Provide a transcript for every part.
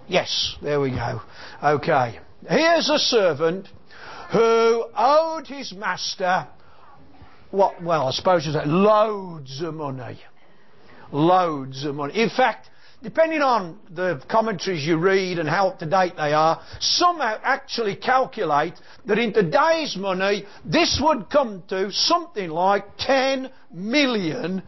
Yes, there we go. Okay. Here's a servant who owed his master, well, I suppose you say loads of money. Loads of money. In fact, depending on the commentaries you read and how up to date they are, some actually calculate that in today's money, this would come to something like £10 million.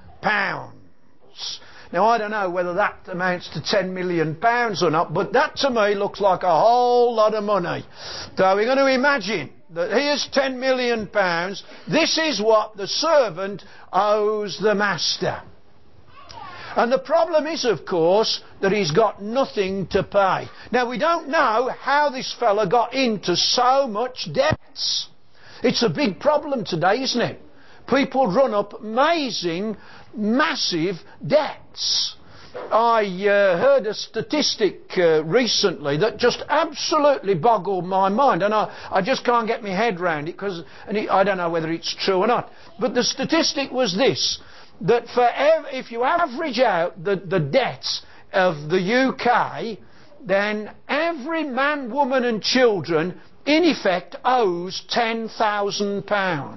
Now, I don't know whether that amounts to £10 million or not, but that to me looks like a whole lot of money. So we're going to imagine that here's £10 million. This is what the servant owes the master. And the problem is, of course, that he's got nothing to pay. Now, we don't know how this fella got into so much debts. It's a big problem today, isn't it? People run up amazing, massive debts. I heard a statistic recently that just absolutely boggled my mind, and I just can't get my head round it, I don't know whether it's true or not. But the statistic was this, that if you average out the debts of the UK, then every man, woman and children in effect owes £10,000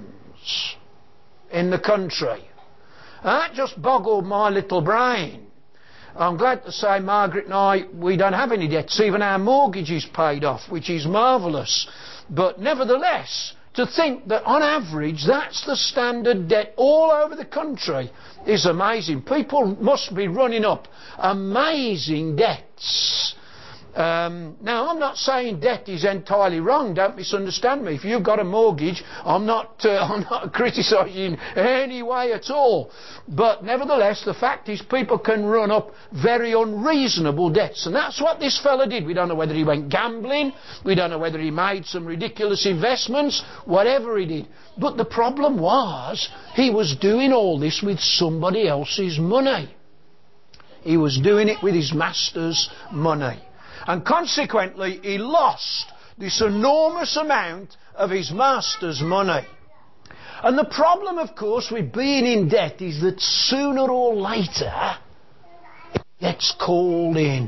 in the country. That just boggled my little brain. I'm glad to say Margaret and I, we don't have any debts. Even our mortgage is paid off, which is marvellous. But nevertheless, to think that on average that's the standard debt all over the country is amazing. People must be running up amazing debts. Now, I'm not saying debt is entirely wrong. Don't misunderstand me. If you've got a mortgage, I'm not criticising in any way at all. But nevertheless, the fact is people can run up very unreasonable debts. And that's what this fella did. We don't know whether he went gambling. We don't know whether he made some ridiculous investments. Whatever he did. But the problem was, he was doing all this with somebody else's money. He was doing it with his master's money. And consequently, he lost this enormous amount of his master's money. And the problem, of course, with being in debt is that sooner or later, it gets called in.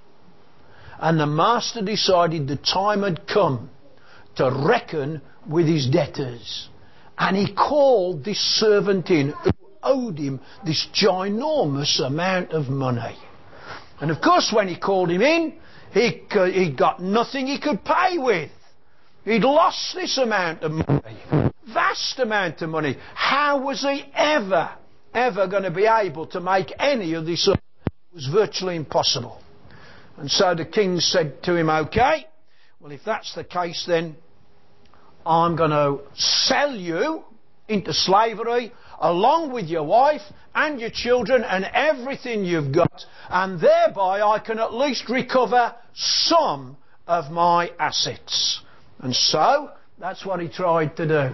And the master decided the time had come to reckon with his debtors. And he called this servant in who owed him this ginormous amount of money. And of course, when he called him in, he got nothing he could pay with. He'd lost this amount of money. Vast amount of money. How was he ever going to be able to make any of this up? It was virtually impossible. And so the king said to him, OK, well, if that's the case, then I'm going to sell you into slavery along with your wife and your children and everything you've got, and thereby I can at least recover some of my assets. And so that's what he tried to do.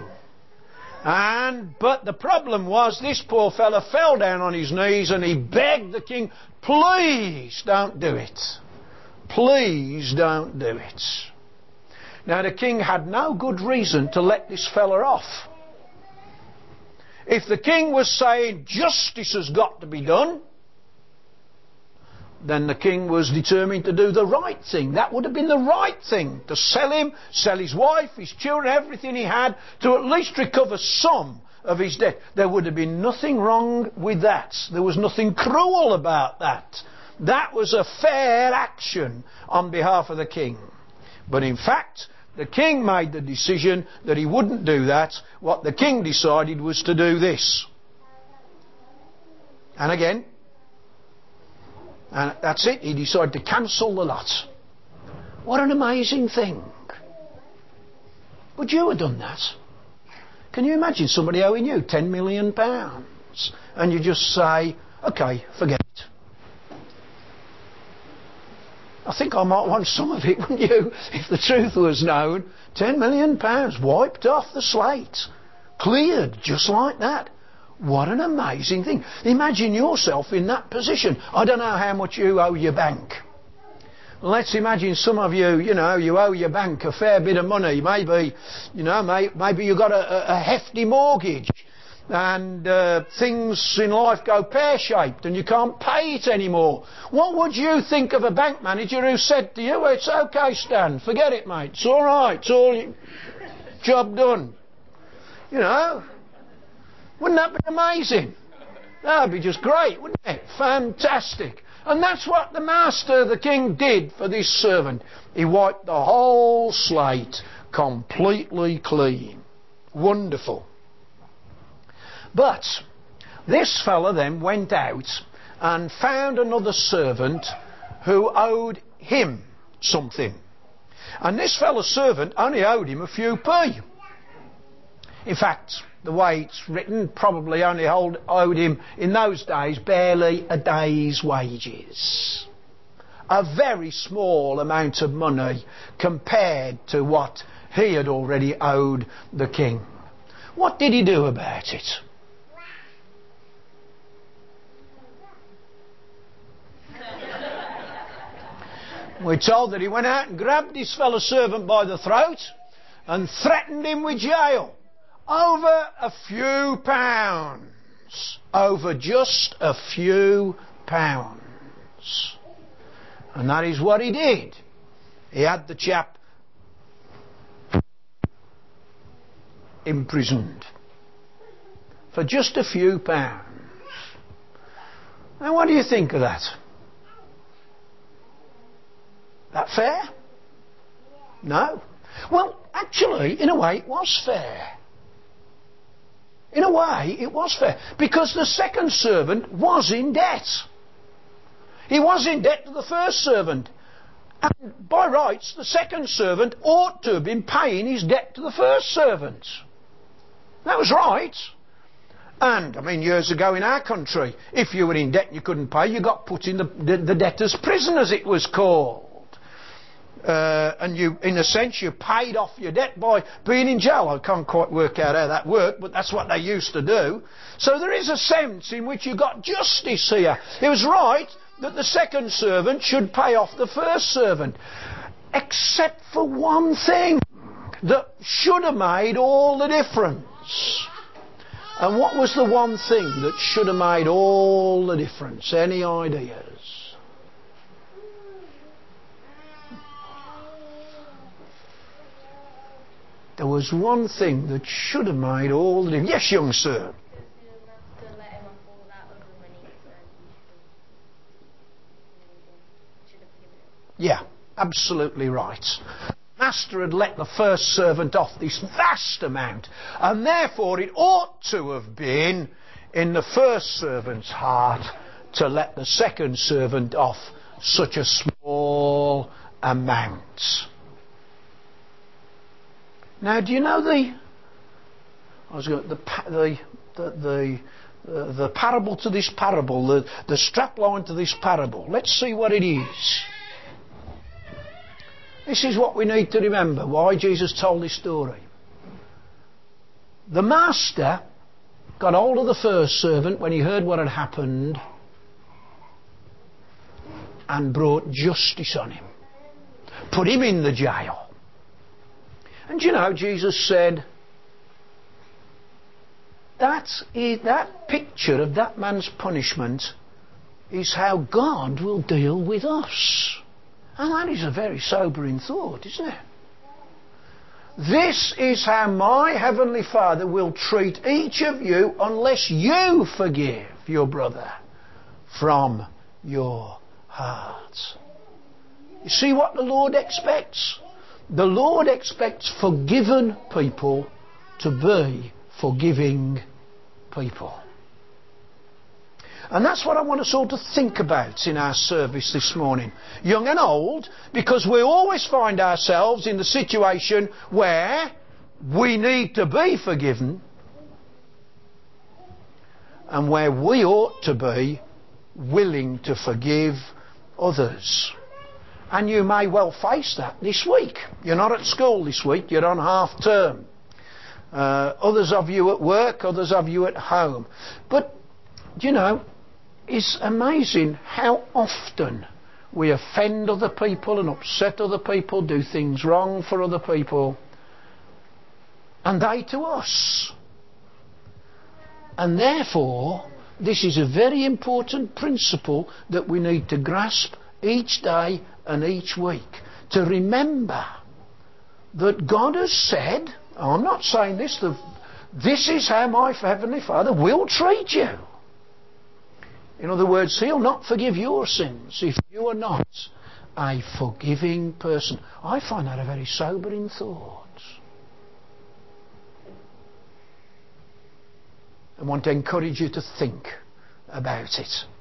But the problem was, this poor fella fell down on his knees and he begged the king, please don't do it. Please don't do it. Now the king had no good reason to let this fella off. If the king was saying justice has got to be done, then the king was determined to do the right thing. That would have been the right thing, to sell him, sell his wife, his children, everything he had, to at least recover some of his debt. There would have been nothing wrong with that. There was nothing cruel about that. That was a fair action on behalf of the king. But in fact, the king made the decision that he wouldn't do that. What the king decided was to do this. And again, and that's it, he decided to cancel the lot. What an amazing thing. Would you have done that? Can you imagine somebody owing you £10 million and you just say, OK, forget it? I think I might want some of it, wouldn't you? If the truth was known, £10 million wiped off the slate. Cleared, just like that. What an amazing thing. Imagine yourself in that position. I don't know how much you owe your bank. Let's imagine some of you, you owe your bank a fair bit of money. Maybe you've got a hefty mortgage. and things in life go pear-shaped and you can't pay it anymore. What would you think of a bank manager who said to you, well, it's okay, Stan, forget it, mate, it's all right, it's all job done? You know, wouldn't that be amazing? That would be just great, wouldn't it? Fantastic. And that's what the master, the king, did for this servant. He wiped the whole slate completely clean. Wonderful. But this fella then went out and found another servant who owed him something. And this fella's servant only owed him a few p. In fact, the way it's written, probably only owed him, in those days, barely a day's wages. A very small amount of money compared to what he had already owed the king. What did he do about it? We're told that he went out and grabbed this fellow servant by the throat and threatened him with jail. Over a few pounds. Over just a few pounds. And that is what he did. He had the chap imprisoned for just a few pounds. Now what do you think of that? That fair? No. Well, actually, in a way, it was fair. In a way, it was fair. Because the second servant was in debt. He was in debt to the first servant. And by rights, the second servant ought to have been paying his debt to the first servant. That was right. And, I mean, years ago in our country, if you were in debt and you couldn't pay, you got put in the debtor's prison, as it was called. And you, in a sense, you paid off your debt by being in jail. I can't quite work out how that worked, but that's what they used to do. So there is a sense in which you got justice here. It was right that the second servant should pay off the first servant, except for one thing that should have made all the difference. And what was the one thing that should have made all the difference? Any ideas? There was one thing that should have made all the difference. Yes, young sir. Yeah, absolutely right. Master had let the first servant off this vast amount, and therefore it ought to have been in the first servant's heart to let the second servant off such a small amount. Now, do you know the parable to this parable, the strapline to this parable? Let's see what it is. This is what we need to remember, why Jesus told this story. The master got hold of the first servant when he heard what had happened and brought justice on him. Put him in the jail. And you know, Jesus said, that picture of that man's punishment is how God will deal with us. And that is a very sobering thought, isn't it? This is how my Heavenly Father will treat each of you unless you forgive your brother from your heart. You see what the Lord expects? The Lord expects forgiven people to be forgiving people. And that's what I want us all to think about in our service this morning, young and old, because we always find ourselves in the situation where we need to be forgiven and where we ought to be willing to forgive others. And you may well face that this week. You're not at school this week, you're on half term. Others of you at work, others of you at home. But, you know, it's amazing how often we offend other people and upset other people, do things wrong for other people, and they to us. And therefore, this is a very important principle that we need to grasp each day and each week. To remember that God has said, I'm not saying this, this is how my Heavenly Father will treat you. In other words, He'll not forgive your sins if you are not a forgiving person. I find that a very sobering thought. I want to encourage you to think about it.